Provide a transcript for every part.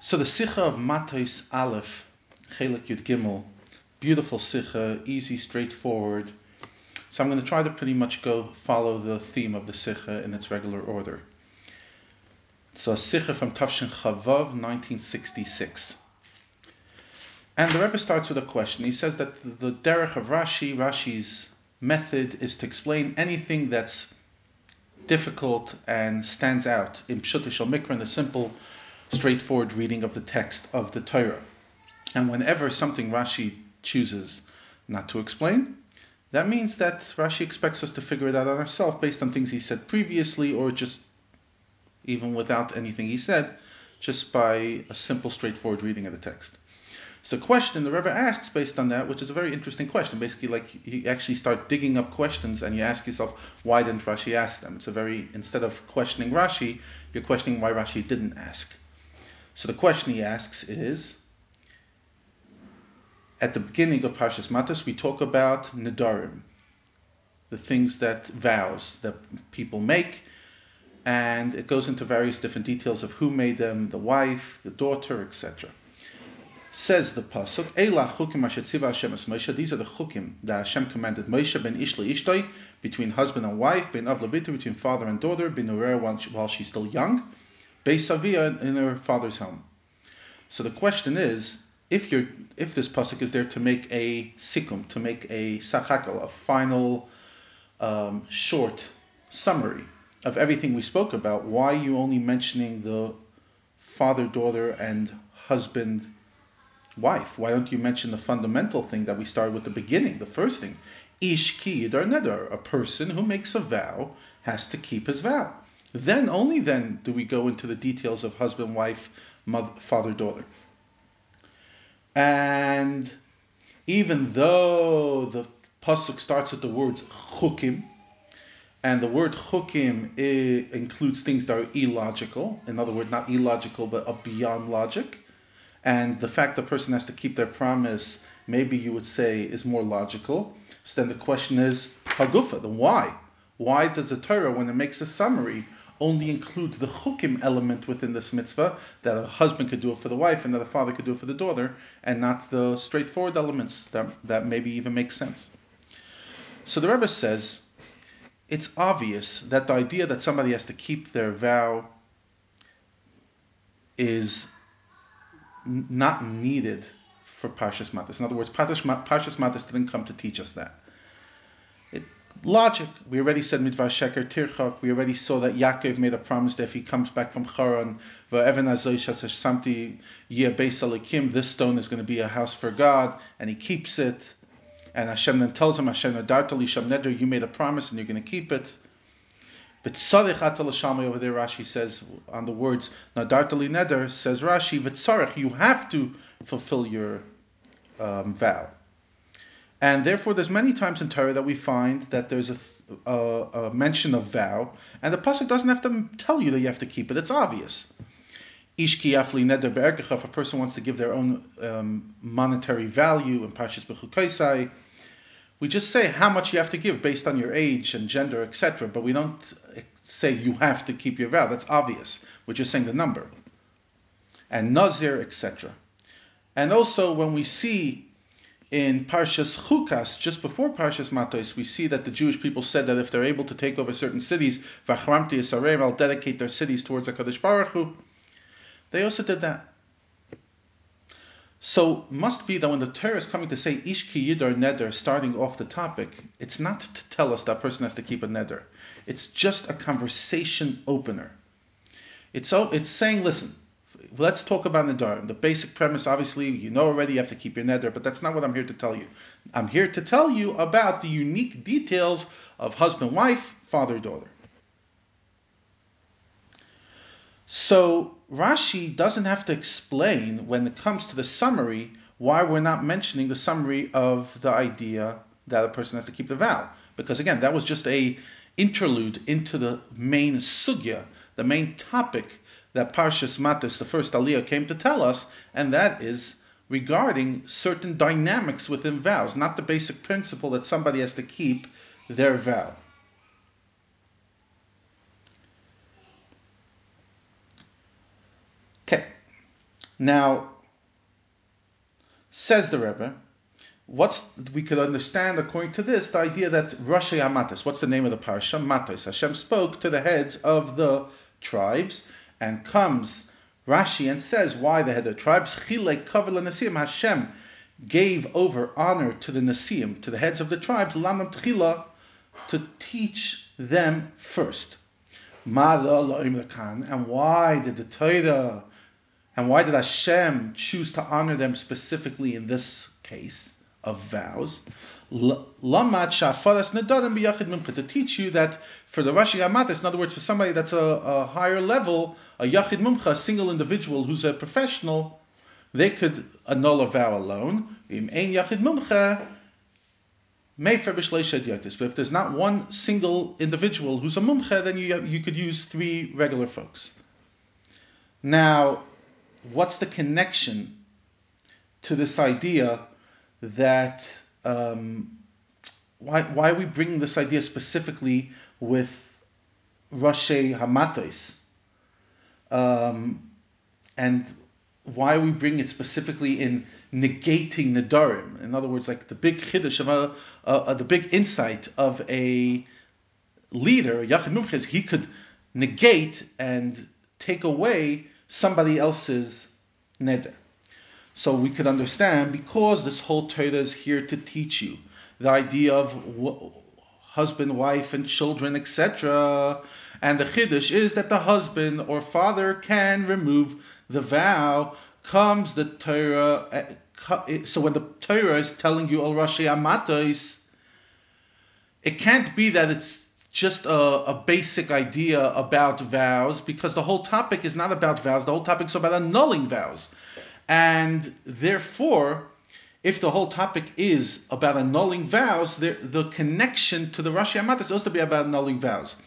So the Sikha of Matos Aleph, Chelik Yud Gimel, beautiful Sikha, easy, straightforward. So I'm going to try to pretty much follow the theme of the Sikha in its regular order. So a Sikha from Tafshin Chavav, 1966. And the Rebbe starts with a question. He says that the derech of Rashi's method is to explain anything that's difficult and stands out in Pshuto Shel Mikra, in a simple, straightforward reading of the text of the Torah. And whenever something Rashi chooses not to explain, that means that Rashi expects us to figure it out on ourselves based on things he said previously, or just even without anything he said, just by a simple, straightforward reading of the text. So the question the Rebbe asks based on that, which is a very interesting question. Basically, like you actually start digging up questions and you ask yourself, why didn't Rashi ask them? Instead of questioning Rashi, you're questioning why Rashi didn't ask. So the question he asks is, at the beginning of Parshas Matos, we talk about Nedarim, the things vows that people make, and it goes into various different details of who made them, the wife, the daughter, etc. Says the pasuk, Eila chukim asher tziva Hashem es Moshe. These are the chukim that Hashem commanded Moshe ben ish leishtoi, between husband and wife, ben av lebita, between father and daughter, ben urer while she's still young, beis avia, in her father's home. So the question is, if this pasuk is there to make a sikum, to make a sachakel, a final short summary of everything we spoke about, why are you only mentioning the father, daughter, and husband, wife? Why don't you mention the fundamental thing that we started with the beginning, the first thing? Ish ki yidar neder, a person who makes a vow has to keep his vow. Then, only then, do we go into the details of husband, wife, mother, father, daughter. And even though the pasuk starts with the words chukim, and the word chukim includes things that are illogical, in other words, not illogical, but beyond logic, and the fact the person has to keep their promise, maybe you would say, is more logical. So then the question is, hagufa, then why? Why does the Torah, when it makes a summary, only include the chukim element within this mitzvah, that a husband could do it for the wife and that a father could do it for the daughter, and not the straightforward elements that maybe even make sense? So the Rebbe says, it's obvious that the idea that somebody has to keep their vow is not needed for Parshas Matos. In other words, Parshas Matos didn't come to teach us that. Logic. We already said Midvar Sheker Tirchak. We already saw that Yaakov made a promise that if he comes back from Charan, this stone is going to be a house for God, and he keeps it. And Hashem then tells him, Hashem Nadartali Sham Neder, you made a promise and you're going to keep it. But Tzarech Atal Shalmei over there, Rashi says, on the words Nadartali Neder, says Rashi, V'tzarech, you have to fulfill your vow. And therefore, there's many times in Torah that we find that there's a mention of vow, and the pasuk doesn't have to tell you that you have to keep it. It's obvious. Ish ki yafli neder be'erkecha, if a person wants to give their own monetary value in Parshas Bechukoisai, we just say how much you have to give based on your age and gender, etc. But we don't say you have to keep your vow. That's obvious. We're just saying the number. And Nazir, etc. And also when we see in Parshas Chukas, just before Parshas Matos, we see that the Jewish people said that if they're able to take over certain cities, V'achramti Yisarei, I'll dedicate their cities towards HaKadosh Baruch Hu. They also did that. So, must be that when the Torah is coming to say Ish ki yidar neder, starting off the topic, it's not to tell us that person has to keep a neder. It's just a conversation opener. It's saying, listen, let's talk about Nedarim. The basic premise, obviously, you know already, you have to keep your neder, but that's not what I'm here to tell you. I'm here to tell you about the unique details of husband-wife, father-daughter. So Rashi doesn't have to explain, when it comes to the summary, why we're not mentioning the summary of the idea that a person has to keep the vow. Because again, that was just a interlude into the main sugya, the main topic that Parshas Matos, the first aliyah, came to tell us, and that is regarding certain dynamics within vows, not the basic principle that somebody has to keep their vow. Okay. Now, says the Rebbe, we could understand according to this the idea that Rashi HaMatos, what's the name of the parsha? Matos. Hashem spoke to the heads of the tribes, and comes Rashi and says why the head of the tribes. Chilek Kavod LaNasiim. Hashem gave over honor to the Nasiim, to the heads of the tribes, Lanam Tchila, to teach them first. And why did the Torah, and why did Hashem choose to honor them specifically in this case of vows? To teach you that for the Rashi HaMatos, in other words, for somebody that's a higher level, a Yachid Mumcha, a single individual who's a professional, they could annul a vow alone. But if there's not one single individual who's a mumcha, then you could use 3 regular folks. Now, what's the connection to this idea that why are we bringing this idea specifically with Rashi HaMatos? And why are we bringing it specifically in negating Nedarim? In other words, like the big chiddush of the big insight of a leader, a Yachid Mumcha, is he could negate and take away somebody else's neder. So we could understand, because this whole Torah is here to teach you the idea of husband, wife, and children, etc. And the chiddush is that the husband or father can remove the vow. Comes the Torah. So when the Torah is telling you, "O Rashi HaMatos," it can't be that it's just a basic idea about vows, because the whole topic is not about vows. The whole topic is about annulling vows. And therefore, if the whole topic is about annulling vows, the connection to the Rashi HaMatos is supposed to be about annulling vows.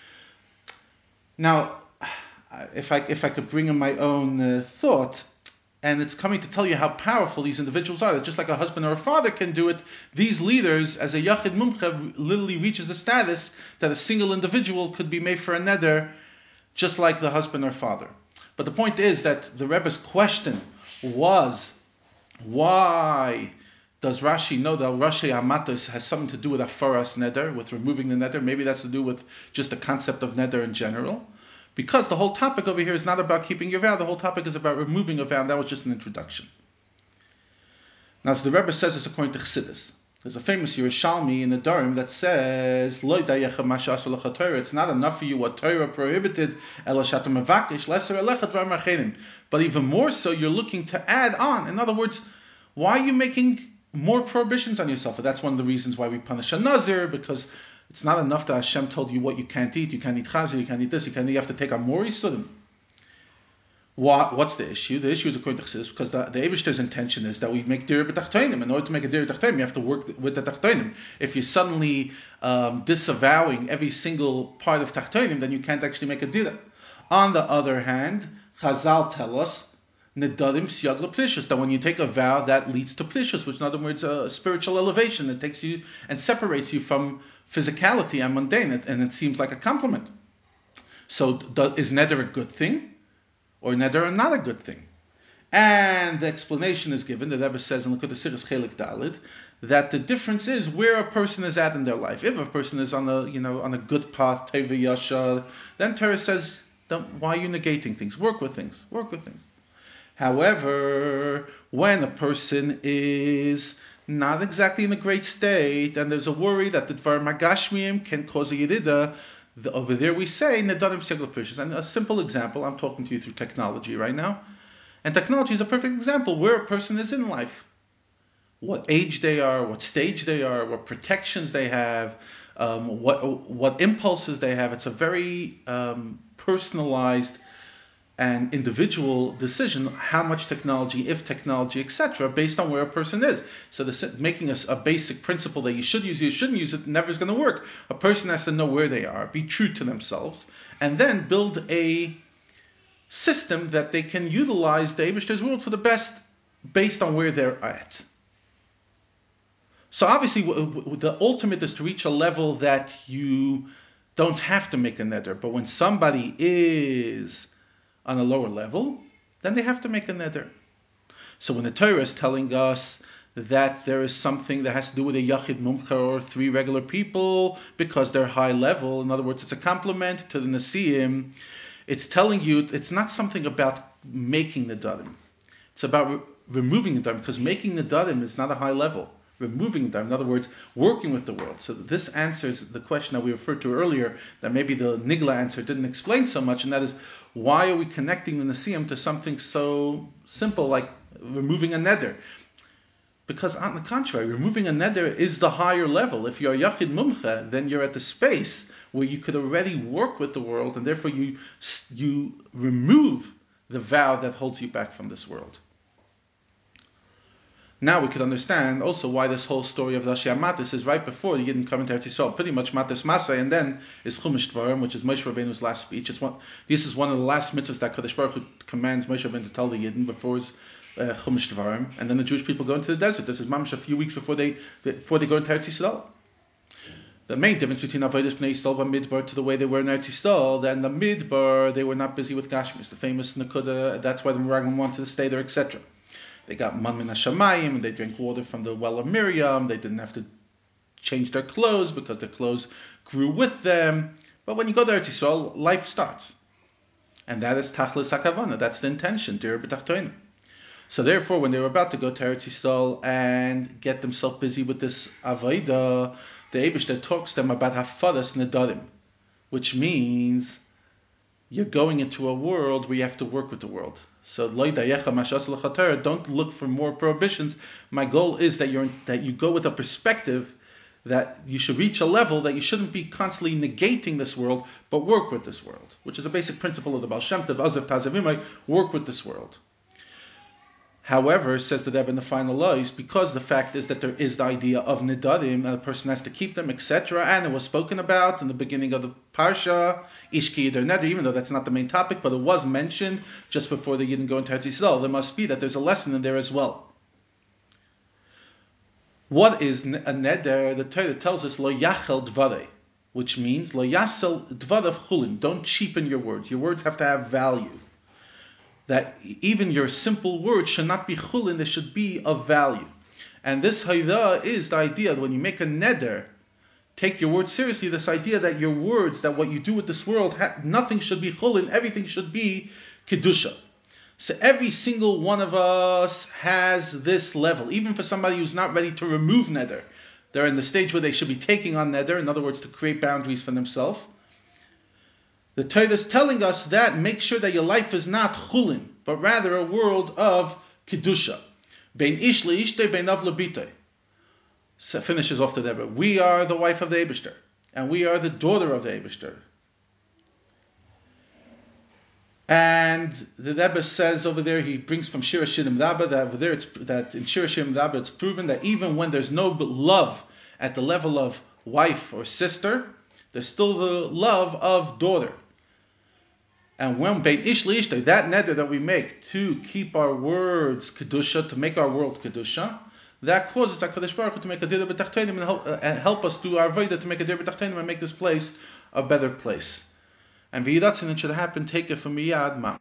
Now, if I could bring in my own thought, and it's coming to tell you how powerful these individuals are, that just like a husband or a father can do it, these leaders, as a Yachid Mumcha, literally reaches the status that a single individual could be made for a neder, just like the husband or father. But the point is that the Rebbe's question was, why does Rashi know that Rashi HaMatos has something to do with Afaras neder, with removing the neder? Maybe that's to do with just the concept of neder in general. Because the whole topic over here is not about keeping your vow, the whole topic is about removing a vow, and that was just an introduction. Now, as the Rebbe says this according to Chassidus, there's a famous Yerushalmi in the Nedarim that says, it's not enough for you what Torah prohibited, but even more so, you're looking to add on. In other words, why are you making more prohibitions on yourself? And that's one of the reasons why we punish a Nazir, because it's not enough that Hashem told you what you can't eat. You can't eat chazer, you can't eat this, you have to take on more Yisurim. What's the issue? The issue is according to Chassidus, because the Eibishter's intention is that we make dir b'tachtonim. In order to make a dir b'tachtonim, you have to work with the tachtonim. If you're suddenly disavowing every single part of tachtonim, then you can't actually make a dir. On the other hand, Chazal tell us nedarim siyag l'plishus, that when you take a vow, that leads to plishus, which in other words, a spiritual elevation that takes you and separates you from physicality and mundane, and it seems like a compliment. So is neder a good thing, or neder not a good thing? And the explanation is given. The Rebbe says in Likkutei Sichos Chelik Daled that the difference is where a person is at in their life. If a person is on a good path, Teva Yasha, then Torah says, why are you negating things? Work with things. However, when a person is not exactly in a great state, and there's a worry that the Dvar Magashmiim can cause a Yerida, over there we say, Nedarim Segel Precious. And a simple example, I'm talking to you through technology right now, and technology is a perfect example where a person is in life. What age they are, what stage they are, what protections they have, what impulses they have. It's a very personalized and individual decision, how much technology, if technology, etc., based on where a person is. So making a basic principle that you should use it, you shouldn't use it, never is going to work. A person has to know where they are, be true to themselves, and then build a system that they can utilize the Eibishter's world for the best based on where they're at. So obviously the ultimate is to reach a level that you don't have to make a neder, but when somebody is on a lower level, then they have to make a neder. So when the Torah is telling us that there is something that has to do with a Yachid Mumcha or 3 regular people because they're high level, in other words, it's a compliment to the Nesiim, it's telling you it's not something about making the Nedarim. It's about removing the Nedarim, because making the Nedarim is not a high level. Removing the Nedarim, in other words, working with the world. So this answers the question that we referred to earlier, that maybe the Nigla answer didn't explain so much, and that is, why are we connecting the Nesiim to something so simple like removing a neder? Because on the contrary, removing a neder is the higher level. If you're a Yachid Mumcha, then you're at the space where you could already work with the world, and therefore you remove the vow that holds you back from this world. Now we could understand also why this whole story of Rashi Matis is right before the Yidden come into Eretz Yisrael. Pretty much Matis Masay, and then is Chumash Dvarim, which is Moshe Rabbeinu's last speech. This is one of the last mitzvahs that Kadosh Baruch Hu commands Moshe Rabbeinu to tell the Yidden before his Chumash Dvarim, and then the Jewish people go into the desert. This is mamash a few weeks before they go into Eretz Yisrael. The main difference between Avodas Bnei Yisrael and Midbar to the way they were in Eretz Yisrael, that in the Midbar they were not busy with Gashmis, the famous Nakuda. That's why the Meraglim wanted to stay there, etc. They got man min hashamayim, and they drank water from the well of Miriam. They didn't have to change their clothes because their clothes grew with them. But when you go to Eretz Yisrael, life starts, and that is tachlis hakavana. That's the intention, dir b'tachtoin. So therefore, when they were about to go to Eretz Yisrael and get themselves busy with this avodah, the Eibishter talks to them about hafadas nedarim, which means you're going into a world where you have to work with the world. So don't look for more prohibitions. My goal is that you go with a perspective that you should reach a level that you shouldn't be constantly negating this world, but work with this world, which is a basic principle of the Baal Shem Tov, Azav Tazavimai, work with this world. However, says the Rebbe in the final laws, because the fact is that there is the idea of nedarim, and a person has to keep them, etc., and it was spoken about in the beginning of the parsha, ishki yeder neder, even though that's not the main topic, but it was mentioned just before the Yidden go into Eretz Yisrael. There must be that there's a lesson in there as well. What is a neder? The Torah tells us lo yachel dvarei, which means lo yasel dvarav chulin. Don't cheapen your words. Your words have to have value. That even your simple words should not be chulin, they should be of value. And this hayda is the idea that when you make a neder, take your words seriously, this idea that your words, that what you do with this world, nothing should be chulin, everything should be kedusha. So every single one of us has this level, even for somebody who's not ready to remove neder. They're in the stage where they should be taking on neder, in other words, to create boundaries for themselves. The Torah is telling us that make sure that your life is not chulin, but rather a world of kedusha. Bein ish leishtei, bein av lebitei. So finishes off the Rebbe. We are the wife of the Eibishter, and we are the daughter of the Eibishter. And the Rebbe says over there, he brings from Shir Hashirim Rabbah, that over there that in Shir Hashirim Rabbah it's proven that even when there's no love at the level of wife or sister, there's still the love of daughter. And when Bein Ish Leishtei, that neder that we make to keep our words kedusha, to make our world kedusha, that causes HaKadosh Baruch Hu to make a dir b'tachtonim and help us do our avodah to make a dir b'tachtonim and make this place a better place. And v'yidatzin, it should happen, take it from Miyad Mam.